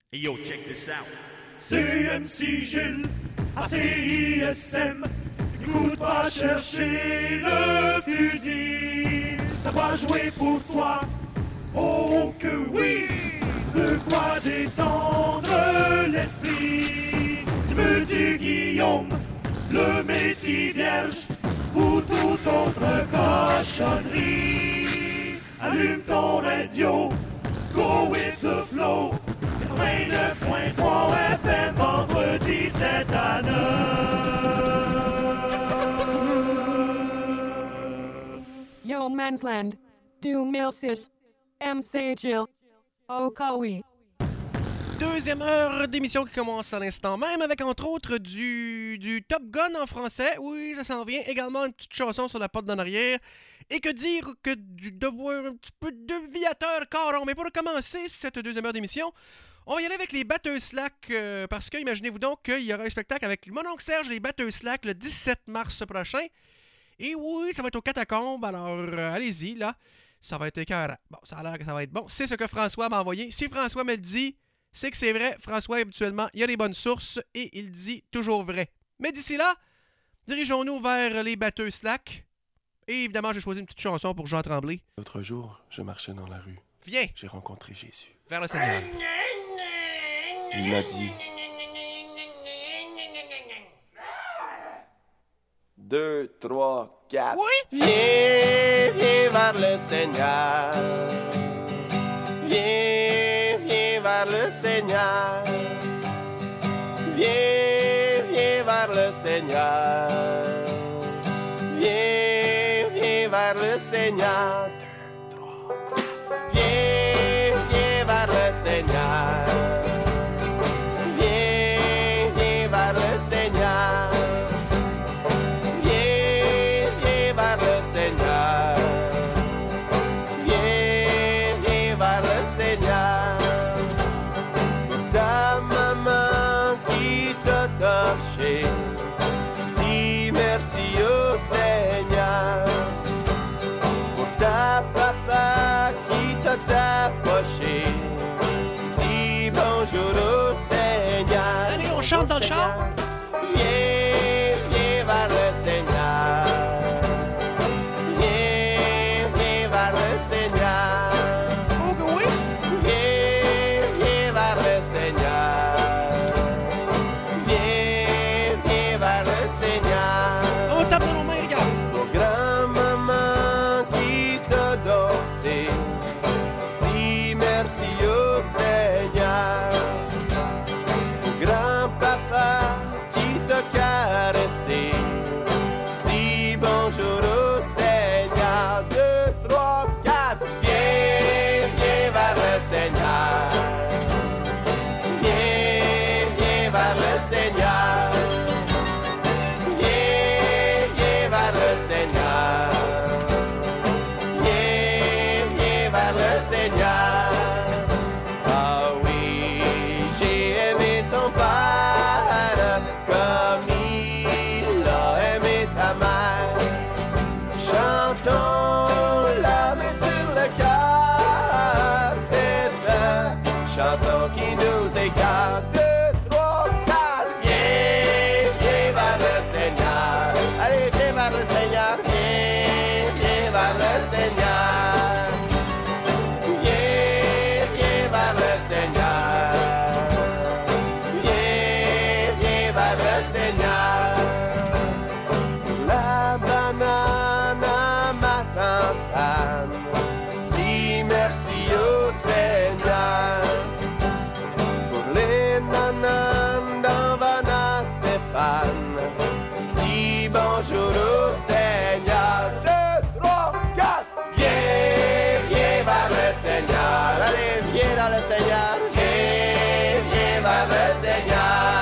Hey yo, check this out. CMC Gilles, à CISM, écoute pas chercher le fusil, ça va jouer pour toi, oh que oui, de quoi détendre l'esprit. Tu veux du Guillaume, le métier vierge, ou toute autre cochonnerie. Allume ton radio, go with the flow. 29.3 FM, vendredi 7 à 9. Yo Mansland, du Milsis, MC Jill, Okawi. Deuxième heure d'émission qui commence à l'instant même avec entre autres du Top Gun en français. Oui, ça s'en vient. Également une petite chanson sur la porte d'en arrière. Et que dire que du devoir un petit peu de viateur caron. Mais pour commencer cette deuxième heure d'émission, on va y aller avec les Batteurs Slack, parce que imaginez-vous donc qu'il y aura un spectacle avec mon oncle Serge, les Batteurs Slack, le 17 mars prochain. Et oui, ça va être au Catacombes, alors allez-y, là. Ça va être écœurant. Bon, ça a l'air que ça va être bon. C'est ce que François m'a envoyé. Si François me le dit, c'est que c'est vrai. François, habituellement, il y a des bonnes sources et il dit toujours vrai. Mais d'ici là, dirigeons-nous vers les Batteurs Slack. Et évidemment, j'ai choisi une petite chanson pour Jean Tremblay. L'autre jour, je marchais dans la rue. Viens! J'ai rencontré Jésus. Vers le Seigneur. Il m'a dit... 2, 3, 4. Oui! Viens, viens vers le Seigneur. Viens, viens vers le Seigneur. Viens, viens vers le Seigneur. Viens, viens vers le Seigneur. 2, 3, 4. Viens, viens vers le Seigneur. Viens, viens vers le Seigneur. Viens, viens vers le Seigneur. Viens, viens vers le Seigneur. Pour ta maman qui t'a torché, dis merci au Seigneur. Pour ta papa qui t'a tapoché, dis bonjour au Seigneur. Allez, on chante dans le char. Viens, viens vers le Seigneur. Viens, viens vers le Seigneur. Oh que oui! Viens, viens vers le Seigneur. Viens, viens vers le Seigneur. On tape dans nos mains, regarde. Pour grand-maman qui t'a doté, dis merci au Seigneur. Pour grand-papa qui t'a caressé, dis bonjour au Seigneur. 2, 3, 4. Viens, viens vers le Seigneur. Viens, viens vers le Seigneur. Viens, viens vers le Seigneur. Viens, viens vers le Seigneur. Ah oui, j'ai aimé ton père comme il a aimé ta mère. Chantons la main sur le cœur, cette chanson qui nous écarte. 2, 3, 4. Viens, viens vers le Seigneur. Allez, viens vers le Seigneur. Viens, viens vers le Seigneur. Viens, viens vers le Seigneur. Viens, viens vers le Seigneur. La banane à ma tante, dis merci au Seigneur. Pour les nananes d'Anvana Stéphane, dis bonjour au Seigneur. 2, 3, 4. Viens, viens vers le Seigneur. Allez, viens dans le Seigneur. Viens, viens vers le Seigneur.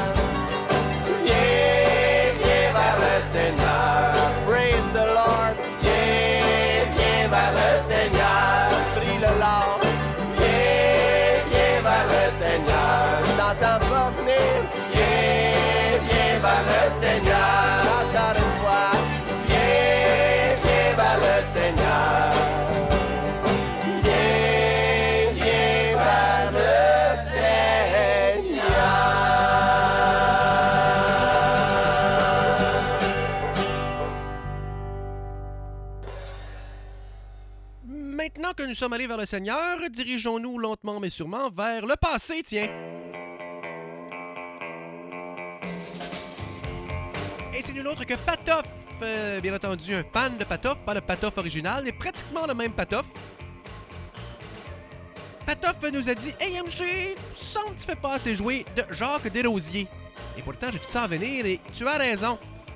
Viens, viens vers le Seigneur. Praise the Lord. Viens, viens vers le Maintenant que nous sommes allés vers le Seigneur, dirigeons-nous lentement mais sûrement vers le passé, tiens. Et c'est nul autre que Patof. Bien entendu, un fan de Patof, pas le Patof original, mais pratiquement le même Patof. Patof nous a dit « Hey MC, semble que tu fais pas assez jouer de Jacques Desrosiers. » Et pourtant, j'ai tout ça à venir et tu as raison.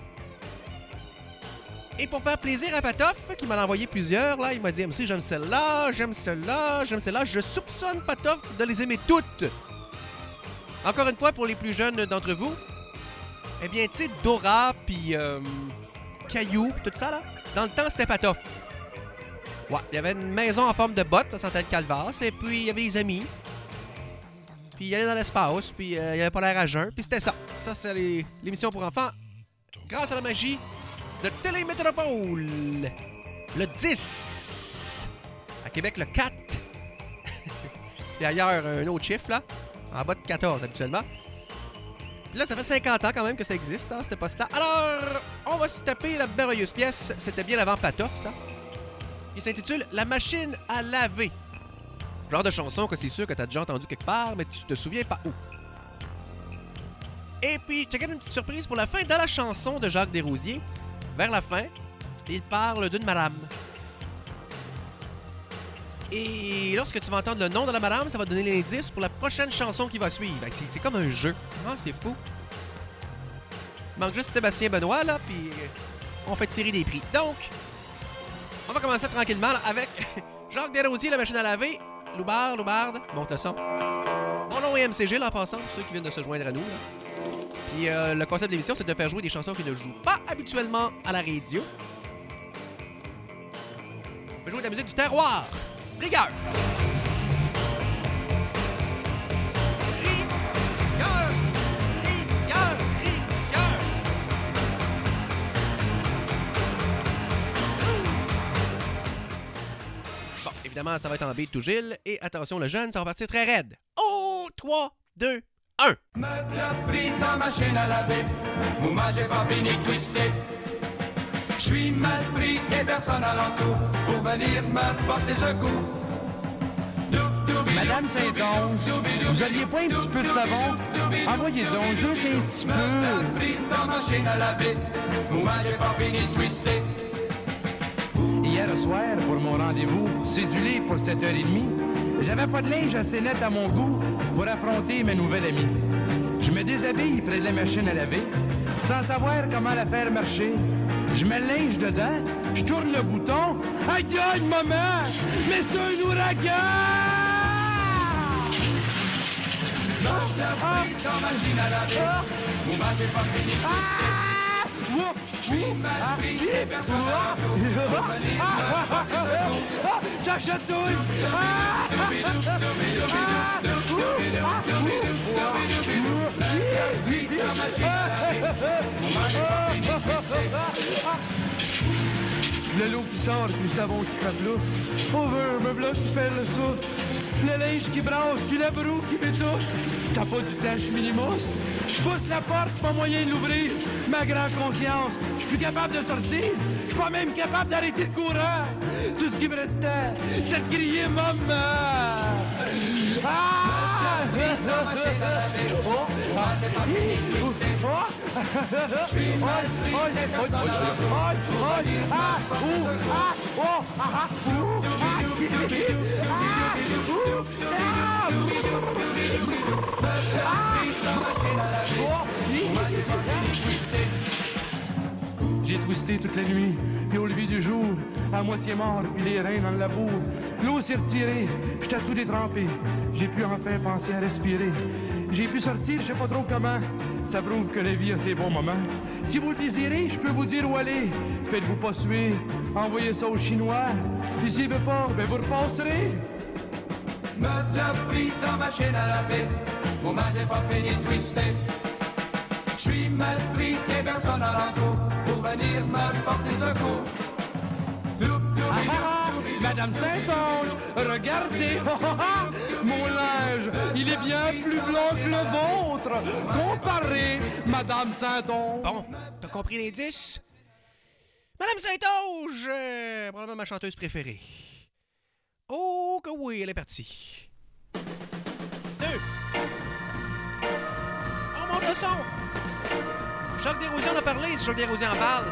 Et pour faire plaisir à Patof, qui m'en a envoyé plusieurs, là, il m'a dit « MC, j'aime celle-là, j'aime celle-là, j'aime celle-là. » Je soupçonne Patof de les aimer toutes. Encore une fois, pour les plus jeunes d'entre vous, eh bien, tu sais, Dora, puis Caillou, tout ça, là, dans le temps, c'était Patof. Ouais, il y avait une maison en forme de botte, ça sentait le calvasse, et puis il y avait des amis. Puis il allait dans l'espace, puis il avait pas l'air à jeun, puis c'était ça. Ça, c'est l'émission pour enfants, grâce à la magie de Télémétropole. Le 10. À Québec, le 4. Puis ailleurs, un autre chiffre, là, en bas de 14, habituellement. Puis là, ça fait 50 ans quand même que ça existe, hein, c'était pas ça. Alors, on va se taper la merveilleuse pièce. C'était bien avant Patof, ça. Il s'intitule « La machine à laver ». Genre de chanson que c'est sûr que t'as déjà entendu quelque part, mais tu te souviens pas où. Et puis, check une petite surprise pour la fin de la chanson de Jacques Desrosiers. Vers la fin, il parle d'une madame. Et lorsque tu vas entendre le nom de la madame, ça va te donner l'indice pour la prochaine chanson qui va suivre. C'est comme un jeu. Ah, c'est fou. Il manque juste Sébastien Benoît, là, puis on fait tirer des prix. Donc, on va commencer tranquillement là, avec Jacques Desrosiers, la machine à laver. Loubarde, monte le son. Mon nom est MCG, là, en passant, pour ceux qui viennent de se joindre à nous. Là. Puis le concept de l'émission, c'est de faire jouer des chansons qui ne jouent pas habituellement à la radio. On fait jouer de la musique du terroir. Rigueur! Évidemment, ça va être en beat tout Gilles. Et attention, le jeune, ça va partir très raide. Oh! 3, 2, 1. Me l'a pris dans ma machine à laver. Moi, j'ai pas fini de twister. J'suis mal pris et personne alentour pour venir me porter secours. Madame Saint-Onge, vous auriez pas un petit peu de savon? Envoyez donc juste un petit peu. Me l'a pris dans ma machine à laver. Moi, j'ai pas fini de twister. Hier soir, pour mon rendez-vous, cédulé pour 7h30, j'avais pas de linge assez net à mon goût pour affronter ma nouvelle amie. Je me déshabille près de la machine à laver, sans savoir comment la faire marcher. Je mets le linge dedans, je tourne le bouton. Aïe, aïe, maman! Mais c'est un ouragan! Me l'a pris dans ma machine à laver. Moi, j'ai pas fini de twister. J'suis mal pris et personne alentour pour venir me porter secours. Ça chatouille! Le lot qui sort, puis le savon qui craploute. Over, me v'là qui perd le souffle. Le linge qui brasse, puis la broue qui m'étouffe. Si t'as pas du tâche minimos, je pousse la porte, pas moyen de l'ouvrir. Ma grande conscience, je suis plus capable de sortir. Je suis pas même capable d'arrêter le courant. Tout ce qui me restait, c'était de crier maman. Ah! Dans ma machine à laver. Moi, j'ai pas fini de twister. J'suis mal pris et personne alentour pour venir me porter secours. J'ai twisté toute la nuit, puis au lever du jour, à moitié mort, puis les reins dans le labour. L'eau s'est retirée, j'étais tout détrempé. J'ai pu enfin penser à respirer. J'ai pu sortir, je sais pas trop comment. Ça prouve que la vie a ses bons moments. Si vous le désirez, je peux vous dire où aller. Faites-vous pas suer, envoyez ça aux Chinois. Puis s'il veut pas, ben vous repasserez. Me l'a pris dans ma machine à laver. Moi, j'ai pas fini de twister. J'suis mal pris et personne alentour pour venir me porter secours. Madame Saint-Onge, regardez, mon linge, il est bien plus blanc que le vôtre. Comparez, Madame Saint-Onge. Bon, t'as compris l'indice? Madame Saint-Onge, probablement ma chanteuse préférée. Oh que oui, elle est partie. 2. On monte le son. Jacques Desrosiers en a parlé, si Jacques Desrosiers en parle.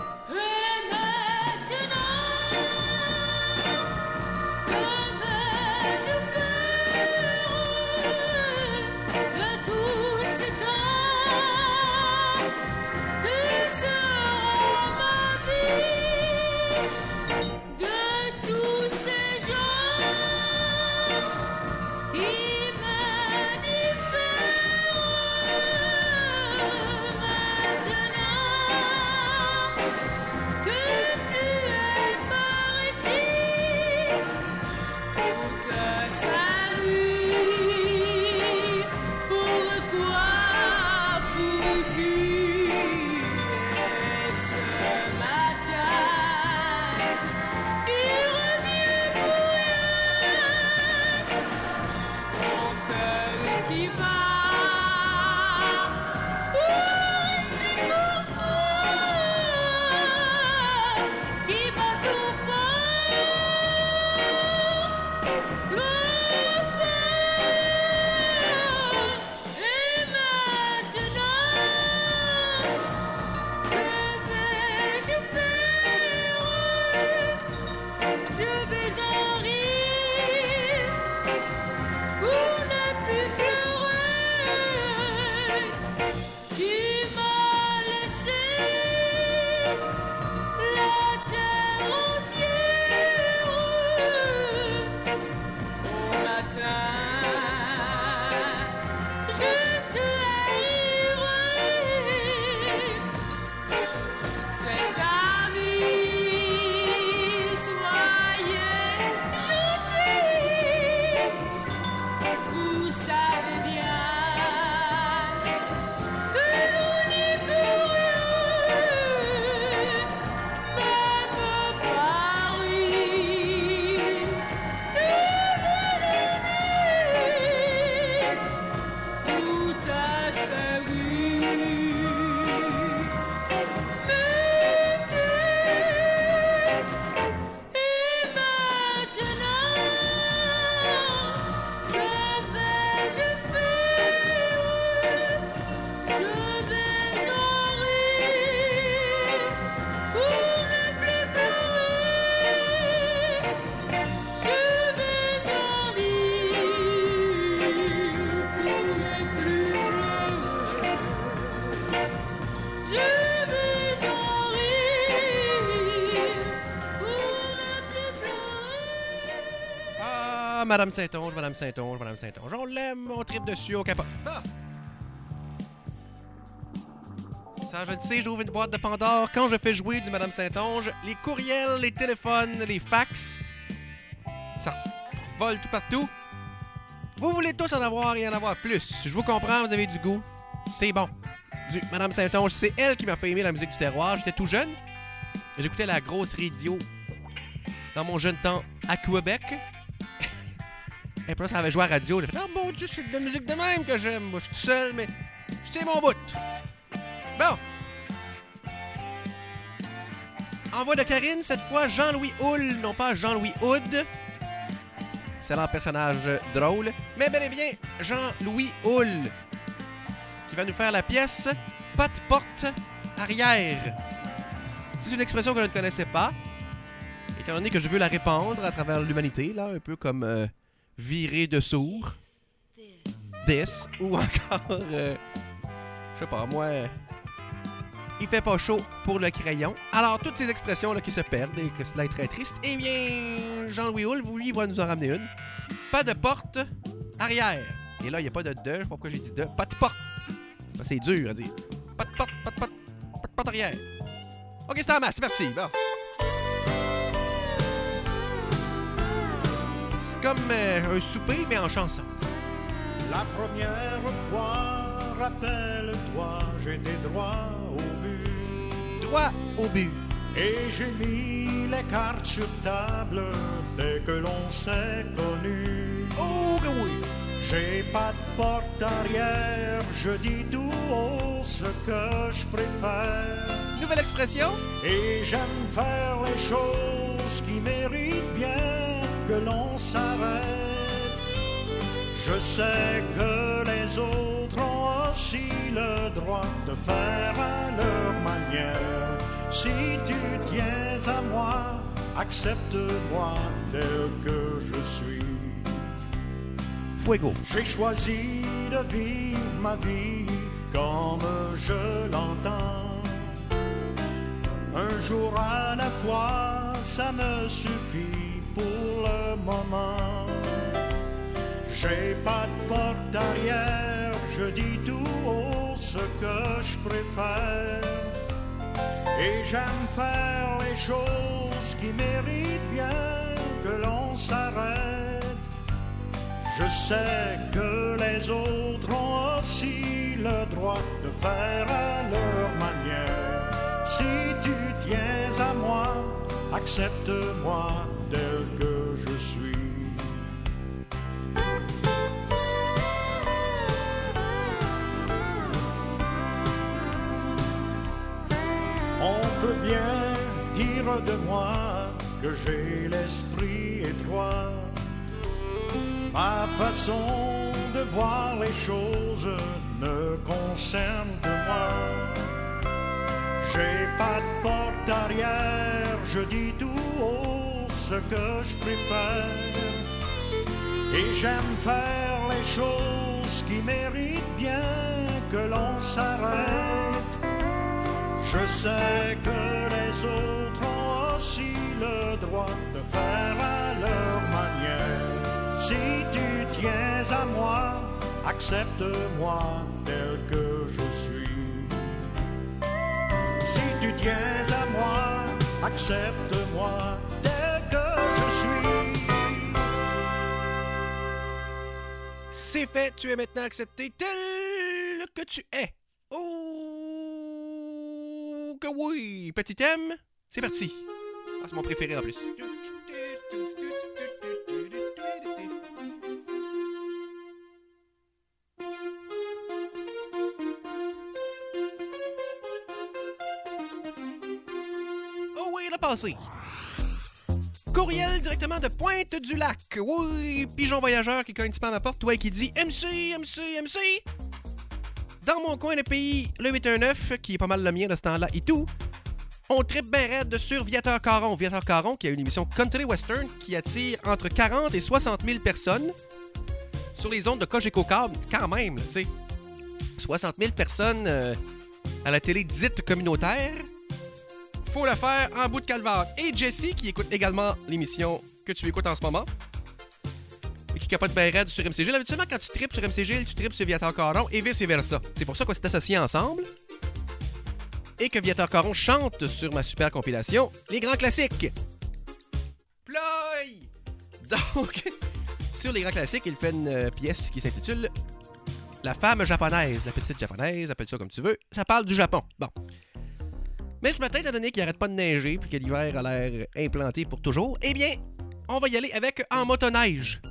Madame Saint-Onge, Madame Saint-Onge, Madame Saint-Onge. On l'aime, on tripe dessus, on capote. Ah! Ça, je le sais, j'ouvre une boîte de Pandore quand je fais jouer du Madame Saint-Onge. Les courriels, les téléphones, les fax, ça vole tout partout. Vous voulez tous en avoir et en avoir plus. Je vous comprends, vous avez du goût. C'est bon. Du Madame Saint-Onge, c'est elle qui m'a fait aimer la musique du terroir. J'étais tout jeune. J'écoutais la grosse radio dans mon jeune temps à Québec. Et puis là, ça avait joué à la radio. J'ai fait « Oh mon Dieu, c'est de la musique de même que j'aime. Moi, je suis tout seul, mais je tiens mon bout. » Bon. En voix de Karine, cette fois, Jean-Louis Houle, non pas Jean-Louis Hood. Excellent personnage drôle. Mais bel et bien, Jean-Louis Houle, qui va nous faire la pièce « Pas de porte arrière ». C'est une expression que je ne connaissais pas. Étant donné que je veux la répandre à travers l'humanité, là, un peu comme... virer de sourd, this, ou encore, je sais pas, moi, il fait pas chaud pour le crayon. Alors, toutes ces expressions-là qui se perdent et que cela est très triste, eh bien, Jean-Louis Houle, lui, il va nous en ramener une. Pas de porte arrière. Et là, il n'y a pas de je sais pas pourquoi j'ai dit de, pas de porte. Ça, c'est dur à dire. Pas de porte, pas de porte, pas de porte arrière. Ok, c'est en masse, c'est parti, bon. Comme un souper, mais en chanson. La première fois, rappelle-toi, j'étais droit au but. Droit au but. Et j'ai mis les cartes sur table dès que l'on s'est connus. Oh que oui! J'ai pas de porte arrière, je dis tout haut ce que je préfère. Nouvelle expression. Et j'aime faire les choses qui méritent bien que l'on s'arrête. Je sais que les autres ont aussi le droit de faire à leur manière. Si tu tiens à moi, accepte-moi tel que je suis. Fuego. J'ai choisi de vivre ma vie comme je l'entends. Un jour à la fois, ça me suffit pour le moment. J'ai pas de porte arrière, je dis tout haut ce que je préfère. Et j'aime faire les choses qui méritent bien que l'on s'arrête. Je sais que les autres ont aussi le droit de faire à leur manière. Si tu tiens à moi, accepte-moi tel que je suis. On peut bien dire de moi que j'ai l'esprit étroit. Ma façon de voir les choses ne concerne que moi. J'ai pas de porte arrière, je dis tout haut ce que je préfère. Et j'aime faire les choses qui méritent bien que l'on s'arrête. Je sais que les autres ont aussi le droit de faire à leur manière. Si tu tiens à moi, accepte-moi tel que je suis. Si tu tiens à moi, accepte-moi tel que je suis. C'est fait, tu es maintenant accepté tel que tu es. Oh, que oui! Petit thème, c'est parti. Ah, c'est mon préféré en plus. Oh oui, il a passé. Courriel directement de Pointe-du-Lac. Oui, pigeon voyageur qui cogne un petit peu à ma porte, ouais, qui dit MC. Dans mon coin de pays, le 819, qui est pas mal le mien de ce temps-là et tout, on trippe bien raide sur Viateur Caron. Viateur Caron, qui a une émission country western qui attire entre 40 et 60 000 personnes sur les ondes de Cogeco Câble, quand même, tu sais. 60 000 personnes à la télé dite communautaire. Faut le faire en bout de calvasse. Et Jessie, qui écoute également l'émission que tu écoutes en ce moment, et qui capote bien raide sur MCG. Habituellement, quand tu tripes sur MCG, tu tripes sur Viateur Caron et vice-versa. C'est pour ça qu'on s'est associés ensemble. Et que Viateur Caron chante sur ma super compilation Les Grands Classiques. Ploy! Donc, sur Les Grands Classiques, il fait une pièce qui s'intitule La femme japonaise, la petite japonaise, appelle ça comme tu veux. Ça parle du Japon. Bon. Mais ce matin, étant donné qu'il n'arrête pas de neiger puis que l'hiver a l'air implanté pour toujours, eh bien, on va y aller avec En motoneige.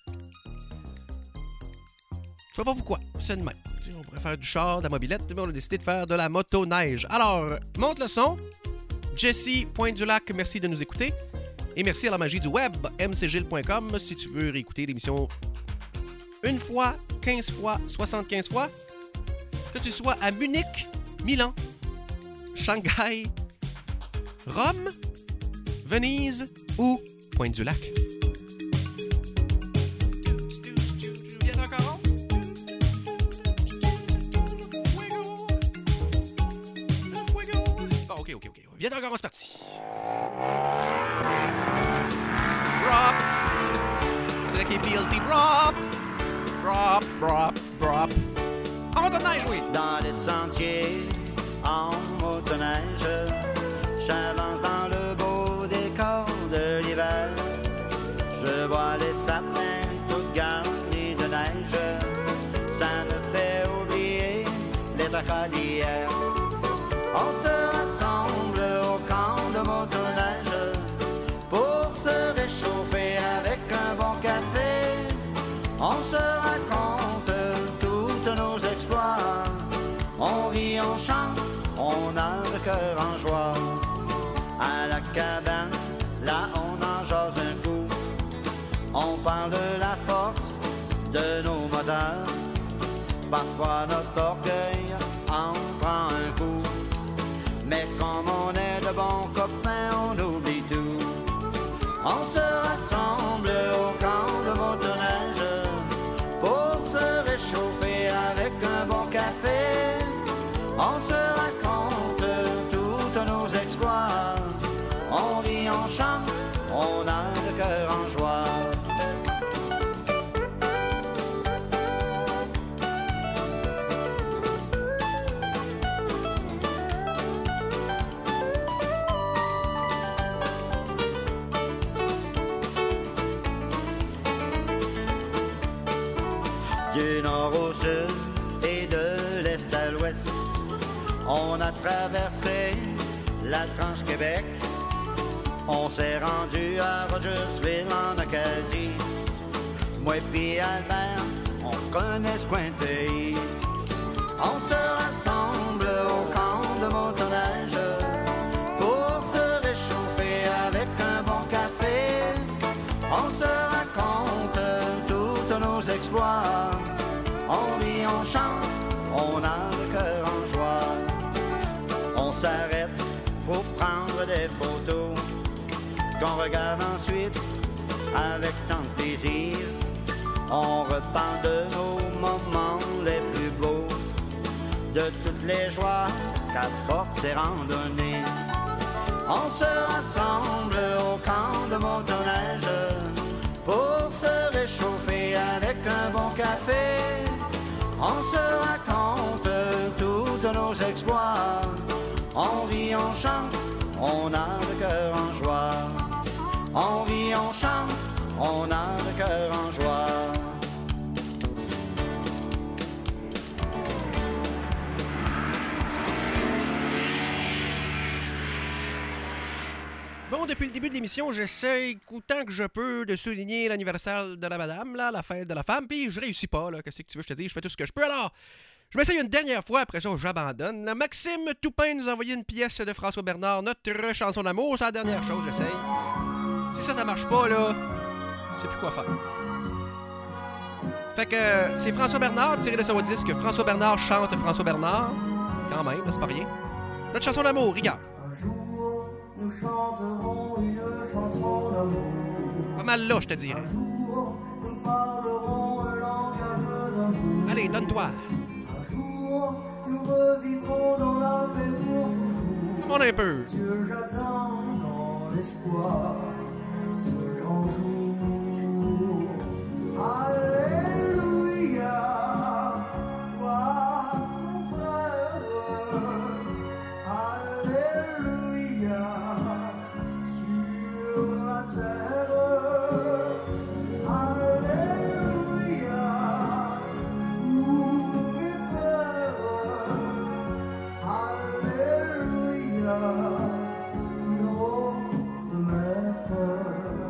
Je sais pas pourquoi, c'est de même. On pourrait faire du char, de la mobilette, mais on a décidé de faire de la motoneige. Alors, monte le son. Jessie, Pointe-du-Lac, merci de nous écouter. Et merci à la magie du web, mcgil.com, si tu veux réécouter l'émission une fois, 15 fois, 75 fois. Que tu sois à Munich, Milan, Shanghai, Rome, Venise ou Pointe-du-Lac. Viens encore? Bon, ok. Viens encore, c'est parti. Drop. C'est là qu'il est PLT. Drop. En motoneige, oui. Dans les sentiers, en motoneige, j'avance dans le beau décor de l'hiver. Je vois les sapins toutes garnis de neige. Ça me fait oublier les tracas d'hier. On se rassemble au camp de motoneige pour se réchauffer avec un bon café. On se raconte toutes nos exploits. On rit, on chante, on a le cœur en joie. À la cabane, là on en jase un coup. On parle de la force de nos moteurs. Parfois notre orgueil en prend un coup. Mais comme on est de bons copains, on oublie tout. On se rassemble au camp de motoneige pour se réchauffer avec un bon café. On se raconte tous nos exploits. On rit, on chante, on a le cœur en joie. Du nord au sud et de l'est à l'ouest, on a traversé la Trans-Québec. On s'est rendu à Rogersville en Acadie. Moi pis Albert, on connaît ce coin de pays. On se rassemble au camp de motoneige pour se réchauffer avec un bon café. On se raconte tous nos exploits. On rit, on chante, on a le cœur en joie. On s'arrête pour prendre des photos qu'on regarde ensuite avec tant de plaisir. On reparle de nos moments les plus beaux, de toutes les joies qu'apportent ces randonnées. On se rassemble au camp de motoneige pour se réchauffer avec un bon café. On se raconte tous nos exploits. On rit, on chante, on a le cœur en joie. On rit, on chante, on a le cœur en joie. Bon, depuis le début de l'émission, j'essaie autant que je peux de souligner l'anniversaire de la madame, là, la fête de la femme, puis je réussis pas, là. Qu'est-ce que tu veux, je te dis, je fais tout ce que je peux. Alors, je m'essaye une dernière fois, après ça, j'abandonne. Là, Maxime Toupin nous a envoyé une pièce de François Bernard, notre chanson d'amour, c'est la dernière chose, j'essaye. Si ça marche pas, là, je sais plus quoi faire. Fait que c'est François Bernard, tiré de son disque. François Bernard chante François Bernard. Quand même, c'est pas rien. Notre chanson d'amour, regarde. Un jour, nous chanterons une chanson d'amour. Pas mal là, je te dirais. Un jour, nous parlerons un langage d'amour. Allez, donne-toi. Un jour, nous revivrons dans la paix pour toujours. Tout le monde un peu. Dieu, j'attends dans l'espoir ce grand jour. Alléluia, toi, mon frère. Alléluia, sur la terre. Alléluia, vous mes frères. Alléluia, notre maître.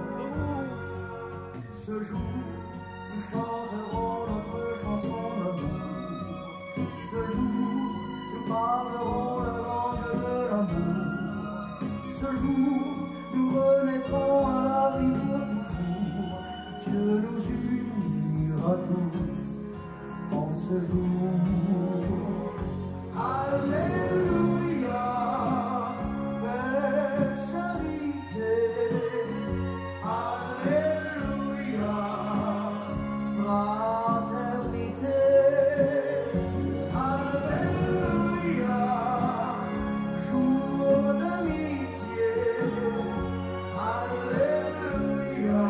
Ce jour, nous chanterons notre chanson d'amour. Ce jour, nous parlerons la langue de l'amour. Ce jour, nous renaîtrons à la vie pour toujours. Dieu nous unira tous en ce jour. Alléluia, belle charité. Alléluia, fraternité. Alléluia, jour d'amitié. Alléluia,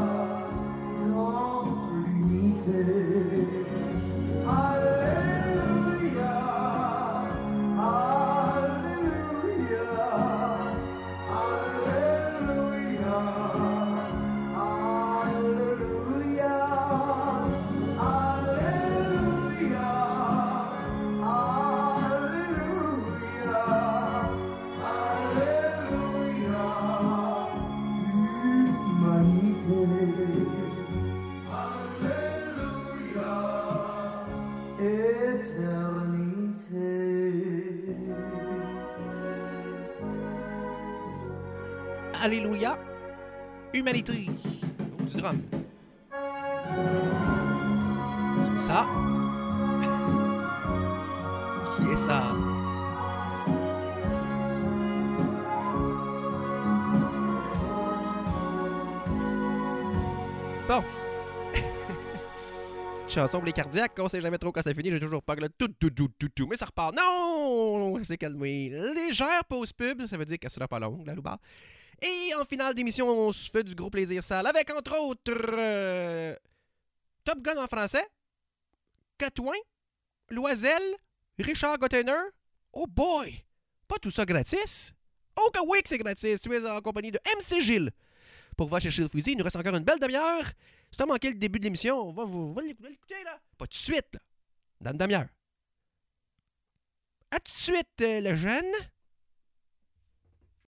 dans l'unité. Alléluia, Alléluia, Alléluia, Alléluia, Alléluia, Alléluia, humanité. Alléluia, éternité. Alléluia. Humanité. Oh, du drum. C'est ça. Qui est ça? Bon. Petite chanson pour les cardiaques, on sait jamais trop quand ça finit, j'ai toujours peur que le tout, mais ça repart. Non! C'est calmé. Légère pause pub, ça veut dire qu'elle sera pas longue, la loubarde. Et en finale d'émission, on se fait du gros plaisir sale avec, entre autres, Top Gun en français, Catouin, Loisel, Richard Gottener. Oh boy! Pas tout ça gratis? Oh que oui que c'est gratis! Tu es en compagnie de MC Gilles. Pour va chercher le fusil, il nous reste encore une belle demi-heure. Si t'as manqué le début de l'émission, on va l'écouter, là. Pas tout de suite, là. Dans une demi-heure. À tout de suite, le jeune.